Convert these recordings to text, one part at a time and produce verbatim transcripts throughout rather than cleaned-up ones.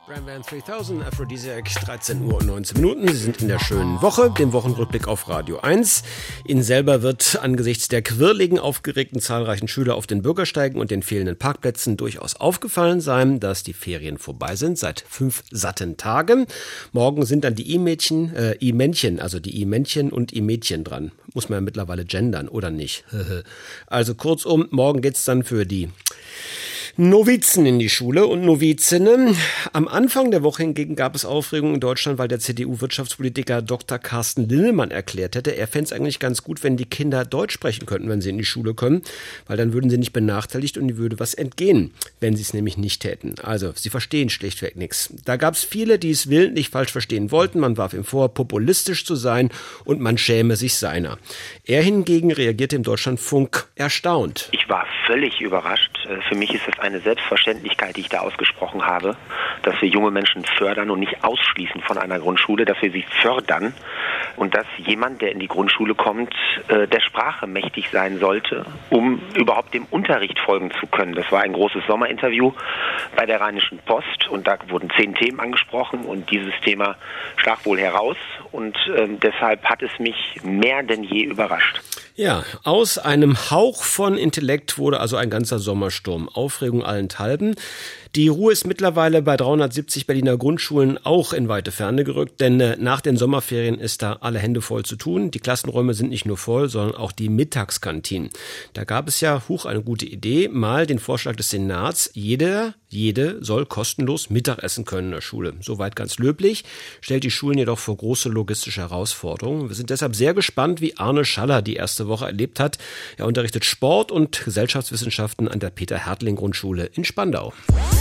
Bram Van dreitausend, Aphrodisiac, dreizehn Uhr und neunzehn Minuten. Sie sind in der schönen Woche, dem Wochenrückblick auf Radio eins. Ihnen selber wird angesichts der quirligen, aufgeregten zahlreichen Schüler auf den Bürgersteigen und den fehlenden Parkplätzen durchaus aufgefallen sein, dass die Ferien vorbei sind, seit fünf satten Tagen. Morgen sind dann die I-Mädchen, äh, I-Männchen, also die I-Männchen und I-Mädchen dran. Muss man ja mittlerweile gendern, oder nicht? Also kurzum, morgen geht's dann für die Novizen in die Schule und Novizinnen. Am Anfang der Woche hingegen gab es Aufregung in Deutschland, weil der C D U-Wirtschaftspolitiker Doktor Carsten Linnemann erklärt hätte, er fände es eigentlich ganz gut, wenn die Kinder Deutsch sprechen könnten, wenn sie in die Schule kommen, weil dann würden sie nicht benachteiligt und ihnen würde was entgehen, wenn sie es nämlich nicht täten. Also, sie verstehen schlichtweg nichts. Da gab es viele, die es willentlich falsch verstehen wollten. Man warf ihm vor, populistisch zu sein und man schäme sich seiner. Er hingegen reagierte im Deutschlandfunk erstaunt. Ich war völlig überrascht. Für mich ist das eine Selbstverständlichkeit, die ich da ausgesprochen habe, dass wir junge Menschen fördern und nicht ausschließen von einer Grundschule, dass wir sie fördern und dass jemand, der in die Grundschule kommt, der Sprache mächtig sein sollte, um überhaupt dem Unterricht folgen zu können. Das war ein großes Sommerinterview bei der Rheinischen Post und da wurden zehn Themen angesprochen und dieses Thema stach wohl heraus und äh, deshalb hat es mich mehr denn je überrascht. Ja, aus einem Hauch von Intellekt wurde also ein ganzer Sommersturm. Aufregung allenthalben. Die Ruhe ist mittlerweile bei dreihundertsiebzig Berliner Grundschulen auch in weite Ferne gerückt, denn äh, nach den Sommerferien ist da alle Hände voll zu tun. Die Klassenräume sind nicht nur voll, sondern auch die Mittagskantinen. Da gab es ja, huch, eine gute Idee, mal den Vorschlag des Senats, jeder, jede soll kostenlos Mittagessen können in der Schule. Soweit ganz löblich, stellt die Schulen jedoch vor große logistische Herausforderungen. Wir sind deshalb sehr gespannt, wie Arne Schaller die erste Woche erlebt hat. Er unterrichtet Sport und Gesellschaftswissenschaften an der Peter-Hertling-Grundschule in Spandau.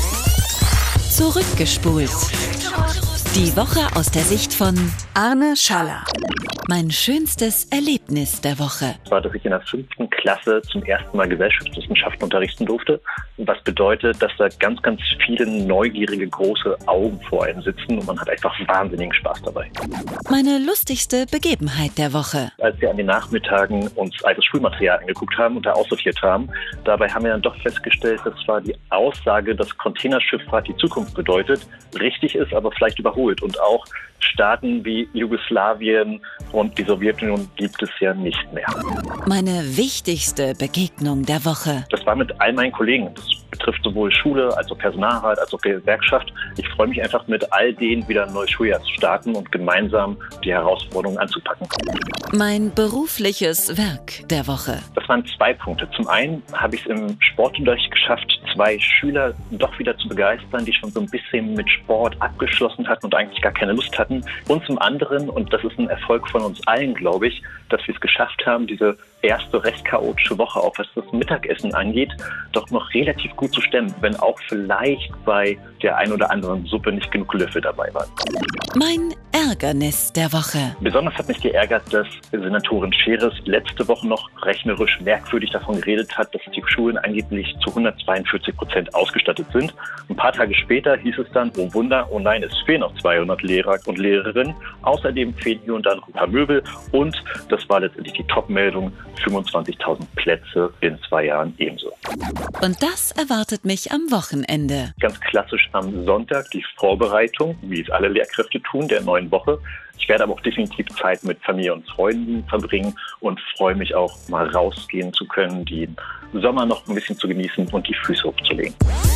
Zurückgespult. Die Woche aus der Sicht von Arne Schaller. Mein schönstes Erlebnis der Woche. Das war, dass ich in der fünften Klasse zum ersten Mal Gesellschaftswissenschaften unterrichten durfte. Was bedeutet, dass da ganz, ganz viele neugierige, große Augen vor einem sitzen und man hat einfach wahnsinnigen Spaß dabei. Meine lustigste Begebenheit der Woche. Als wir an den Nachmittagen uns altes Schulmaterial angeguckt haben und da aussortiert haben, dabei haben wir dann doch festgestellt, dass zwar die Aussage, dass Containerschifffahrt die Zukunft bedeutet, richtig ist, aber vielleicht überholt. Und auch Staaten wie Jugoslawien und die Sowjetunion gibt es ja nicht mehr. Meine wichtigste Begegnung der Woche. Das war mit all meinen Kollegen. Das betrifft sowohl Schule als auch Personalrat als auch Gewerkschaft. Ich freue mich einfach mit all denen wieder ein neues Schuljahr zu starten und gemeinsam die Herausforderungen anzupacken. Mein berufliches Werk der Woche. Das waren zwei Punkte. Zum einen habe ich es im Sportunterricht geschafft, zwei Schüler doch wieder zu begeistern, die schon so ein bisschen mit Sport abgeschlossen hatten und eigentlich gar keine Lust hatten. Und zum anderen, und das ist ein Erfolg von uns allen, glaube ich, dass wir es geschafft haben, diese erste recht chaotische Woche, auch was das Mittagessen angeht, doch noch relativ gut zu stemmen, wenn auch vielleicht bei der ein oder anderen Suppe nicht genug Löffel dabei waren. Mein Ärgernis der Woche. Besonders hat mich geärgert, dass Senatorin Scheres letzte Woche noch rechnerisch merkwürdig davon geredet hat, dass die Schulen angeblich zu hundertzweiundvierzig Prozent ausgestattet sind. Ein paar Tage später hieß es dann, oh Wunder, oh nein, es fehlen noch zweihundert Lehrer und Lehrerinnen. Außerdem fehlen hier und da noch ein paar Möbel und das war letztendlich die Top-Meldung, fünfundzwanzigtausend Plätze in zwei Jahren ebenso. Und das erwartet mich am Wochenende. Ganz klassisch am Sonntag die Vorbereitung, wie es alle Lehrkräfte tun, der neuen Woche. Ich werde aber auch definitiv Zeit mit Familie und Freunden verbringen und freue mich auch, mal rausgehen zu können, den Sommer noch ein bisschen zu genießen und die Füße hochzulegen.